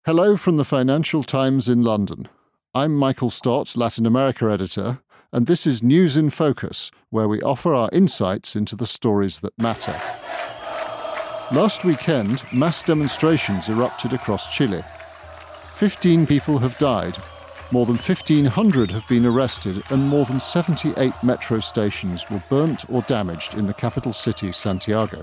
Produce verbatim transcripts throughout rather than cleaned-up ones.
Hello from the Financial Times in London. I'm Michael Stott, Latin America editor, and this is News in Focus, where we offer our insights into the stories that matter. Last weekend, mass demonstrations erupted across Chile. Fifteen people have died, more than fifteen hundred have been arrested, and more than seventy-eight metro stations were burnt or damaged in the capital city, Santiago.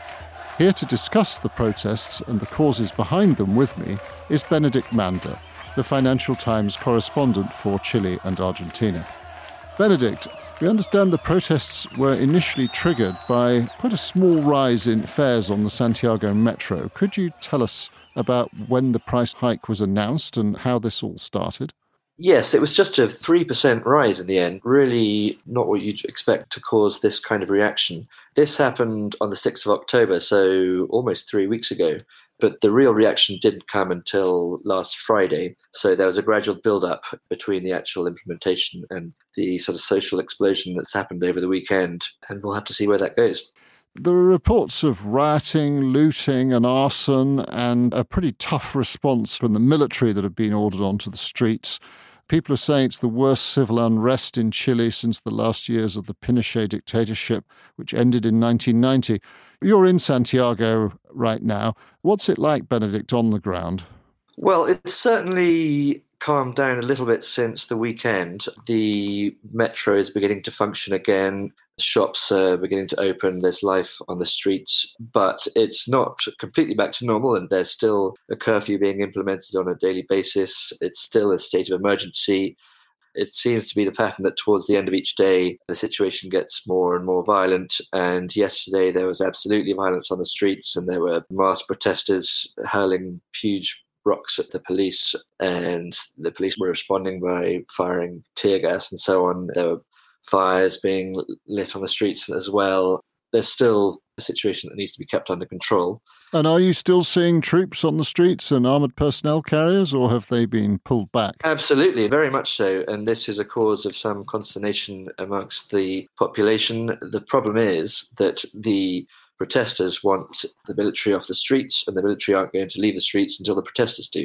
Here to discuss the protests and the causes behind them with me is Benedict Mander, the Financial Times correspondent for Chile and Argentina. Benedict, we understand the protests were initially triggered by quite a small rise in fares on the Santiago metro. Could you tell us about when the price hike was announced and how this all started? Yes, it was just a three percent rise in the end, really not what you'd expect to cause this kind of reaction. This happened on the sixth of October, so almost three weeks ago, but the real reaction didn't come until last Friday. So there was a gradual build-up between the actual implementation and the sort of social explosion that's happened over the weekend, and we'll have to see where that goes. There are reports of rioting, looting and arson, and a pretty tough response from the military that have been ordered onto the streets. People are saying it's the worst civil unrest in Chile since the last years of the Pinochet dictatorship, which ended in nineteen ninety. You're in Santiago right now. What's it like, Benedict, on the ground? Well, it's certainly calmed down a little bit since the weekend. The metro is beginning to function again. Shops are beginning to open. There's life on the streets, but it's not completely back to normal, and there's still a curfew being implemented on a daily basis. It's still a state of emergency. It seems to be the pattern that towards the end of each day, the situation gets more and more violent. And yesterday there was absolutely violence on the streets, and there were mass protesters hurling huge rocks at the police, and the police were responding by firing tear gas and so on. There were fires being lit on the streets as well. There's still a situation that needs to be kept under control. And are you still seeing troops on the streets and armoured personnel carriers, or have they been pulled back? Absolutely, very much so. And this is a cause of some consternation amongst the population. The problem is that the protesters want the military off the streets, and the military aren't going to leave the streets until the protesters do.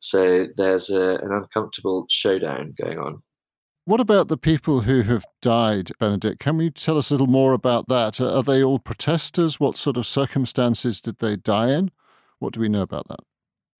So there's a, an uncomfortable showdown going on. What about the people who have died, Benedict? Can you tell us a little more about that? Are they all protesters? What sort of circumstances did they die in? What do we know about that?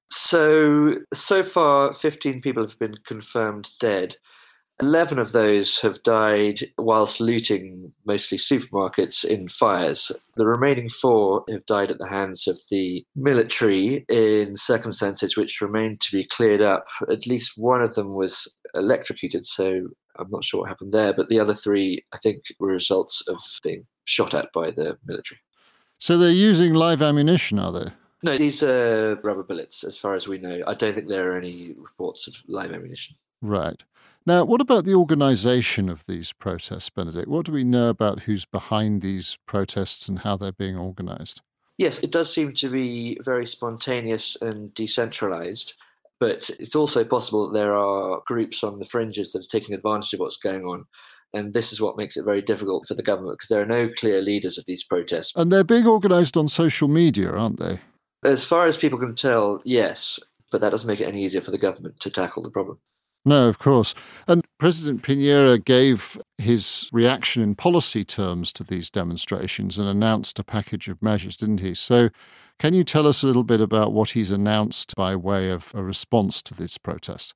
So, so far, fifteen people have been confirmed dead. eleven of those have died whilst looting mostly supermarkets in fires. The remaining four have died at the hands of the military in circumstances which remain to be cleared up. At least one of them was electrocuted, so I'm not sure what happened there, but the other three, I think, were results of being shot at by the military. So they're using live ammunition, are they? No, these are rubber bullets, as far as we know. I don't think there are any reports of live ammunition. Right. Now, what about the organisation of these protests, Benedict? What do we know about who's behind these protests and how they're being organised? Yes, it does seem to be very spontaneous and decentralised, but it's also possible that there are groups on the fringes that are taking advantage of what's going on. And this is what makes it very difficult for the government, because there are no clear leaders of these protests. And they're being organised on social media, aren't they? As far as people can tell, yes, but that doesn't make it any easier for the government to tackle the problem. No, of course. And President Piñera gave his reaction in policy terms to these demonstrations and announced a package of measures, didn't he? So can you tell us a little bit about what he's announced by way of a response to this protest?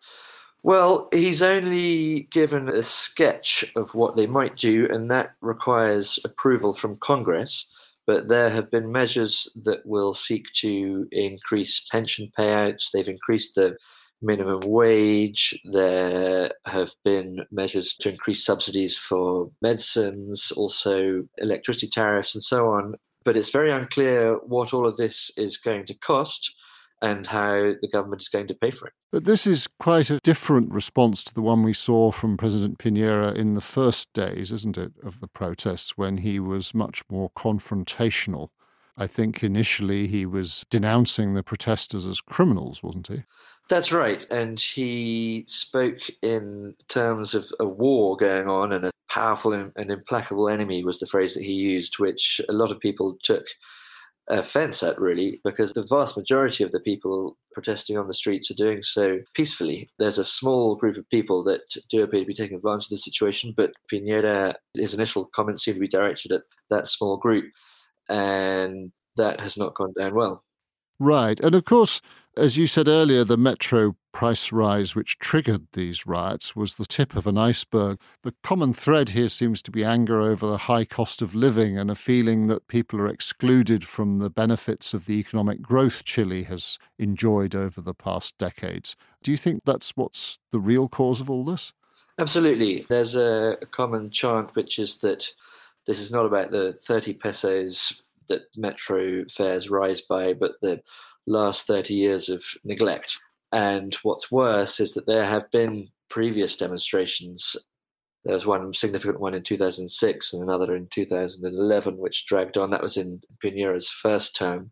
Well, he's only given a sketch of what they might do, and that requires approval from Congress. But there have been measures that will seek to increase pension payouts. They've increased the minimum wage. There have been measures to increase subsidies for medicines, also electricity tariffs and so on. But it's very unclear what all of this is going to cost and how the government is going to pay for it. But this is quite a different response to the one we saw from President Piñera in the first days, isn't it, of the protests, when he was much more confrontational. I think initially he was denouncing the protesters as criminals, wasn't he? That's right. And he spoke in terms of a war going on, and a powerful and implacable enemy was the phrase that he used, which a lot of people took offence at, really, because the vast majority of the people protesting on the streets are doing so peacefully. There's a small group of people that do appear to be taking advantage of the situation, but Piñera, his initial comments seem to be directed at that small group, and that has not gone down well. Right. And of course, as you said earlier, the metro price rise which triggered these riots was the tip of an iceberg. The common thread here seems to be anger over the high cost of living and a feeling that people are excluded from the benefits of the economic growth Chile has enjoyed over the past decades. Do you think that's what's the real cause of all this? Absolutely. There's a, a common chant, which is that this is not about the thirty pesos that metro fares rise by, but the last thirty years of neglect. And what's worse is that there have been previous demonstrations. There was one significant one in two thousand six and another in two thousand eleven, which dragged on. That was in Piñera's first term.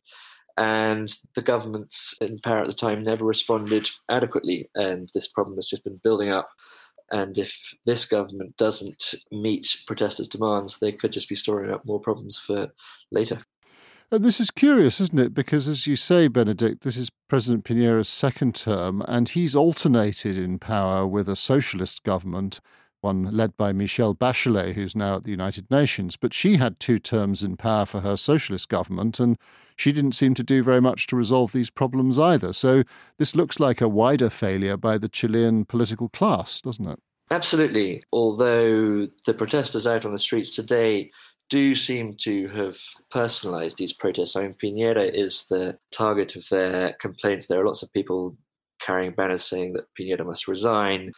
And the governments in power at the time never responded adequately. And this problem has just been building up. And if this government doesn't meet protesters' demands, they could just be storing up more problems for later. And this is curious, isn't it? Because as you say, Benedict, this is President Piñera's second term, and he's alternated in power with a socialist government, one led by Michelle Bachelet, who's now at the United Nations. But she had two terms in power for her socialist government, and she didn't seem to do very much to resolve these problems either. So this looks like a wider failure by the Chilean political class, doesn't it? Absolutely. Although the protesters out on the streets today do seem to have personalised these protests. I mean, Piñera is the target of their complaints. There are lots of people carrying banners saying that Piñera must resign.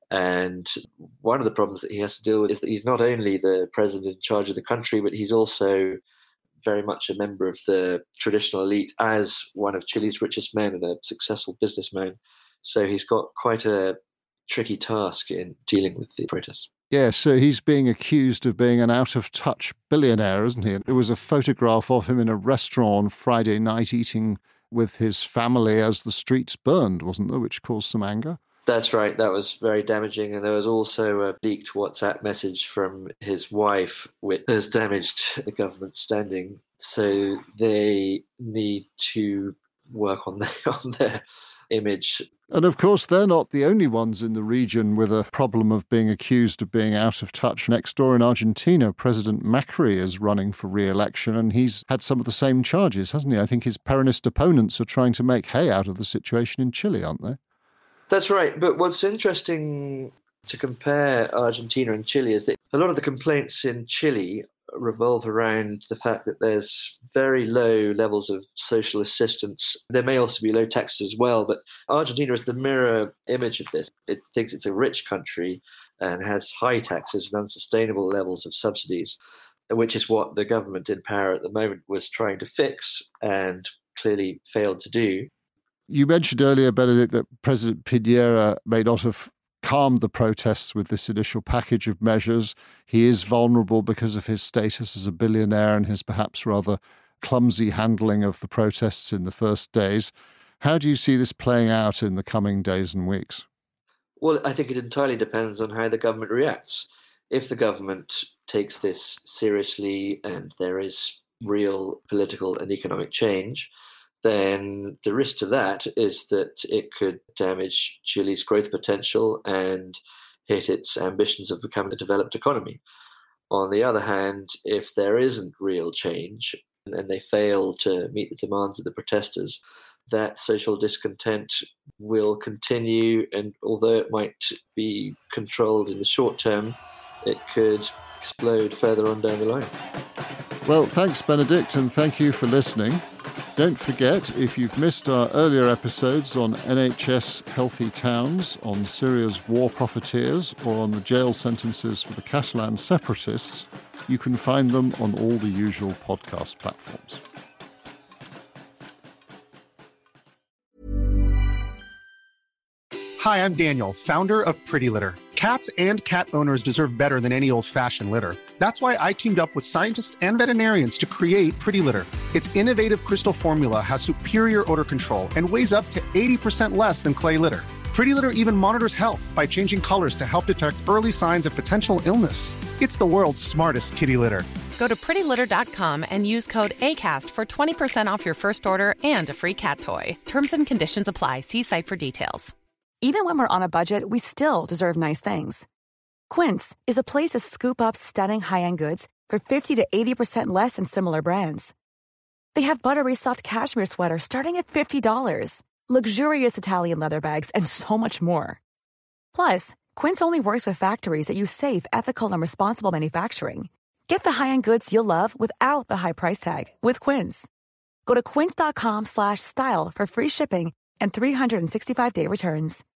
And one of the problems that he has to deal with is that he's not only the president in charge of the country, but he's also very much a member of the traditional elite as one of Chile's richest men and a successful businessman. So he's got quite a tricky task in dealing with the protests. Yeah, so he's being accused of being an out-of-touch billionaire, isn't he? There was a photograph of him in a restaurant on Friday night eating with his family as the streets burned, wasn't there, which caused some anger? That's right. That was very damaging. And there was also a leaked WhatsApp message from his wife, which has damaged the government's standing. So they need to work on their, on their image. And of course, they're not the only ones in the region with a problem of being accused of being out of touch. Next door in Argentina, President Macri is running for re-election, and he's had some of the same charges, hasn't he? I think his Peronist opponents are trying to make hay out of the situation in Chile, aren't they? That's right. But what's interesting to compare Argentina and Chile is that a lot of the complaints in Chile revolve around the fact that there's very low levels of social assistance. There may also be low taxes as well, but Argentina is the mirror image of this. It thinks it's a rich country and has high taxes and unsustainable levels of subsidies, which is what the government in power at the moment was trying to fix and clearly failed to do. You mentioned earlier, Benedict, that President Piñera may not have calmed the protests with this initial package of measures. He is vulnerable because of his status as a billionaire and his perhaps rather clumsy handling of the protests in the first days. How do you see this playing out in the coming days and weeks? Well, I think it entirely depends on how the government reacts. If the government takes this seriously and there is real political and economic change, then the risk to that is that it could damage Chile's growth potential and hit its ambitions of becoming a developed economy. On the other hand, if there isn't real change and they fail to meet the demands of the protesters, that social discontent will continue, and although it might be controlled in the short term, it could explode further on down the line. Well, thanks, Benedict, and thank you for listening. Don't forget, if you've missed our earlier episodes on N H S Healthy Towns, on Syria's war profiteers, or on the jail sentences for the Catalan separatists, you can find them on all the usual podcast platforms. Hi, I'm Daniel, founder of Pretty Litter. Cats and cat owners deserve better than any old-fashioned litter. That's why I teamed up with scientists and veterinarians to create Pretty Litter. Its innovative crystal formula has superior odor control and weighs up to eighty percent less than clay litter. Pretty Litter even monitors health by changing colors to help detect early signs of potential illness. It's the world's smartest kitty litter. Go to pretty litter dot com and use code ACAST for twenty percent off your first order and a free cat toy. Terms and conditions apply. See site for details. Even when we're on a budget, we still deserve nice things. Quince is a place to scoop up stunning high-end goods for fifty to eighty percent less than similar brands. They have buttery soft cashmere sweaters starting at fifty dollars, luxurious Italian leather bags, and so much more. Plus, Quince only works with factories that use safe, ethical, and responsible manufacturing. Get the high-end goods you'll love without the high price tag with Quince. Go to quince dot com slash style for free shipping and three sixty-five day returns.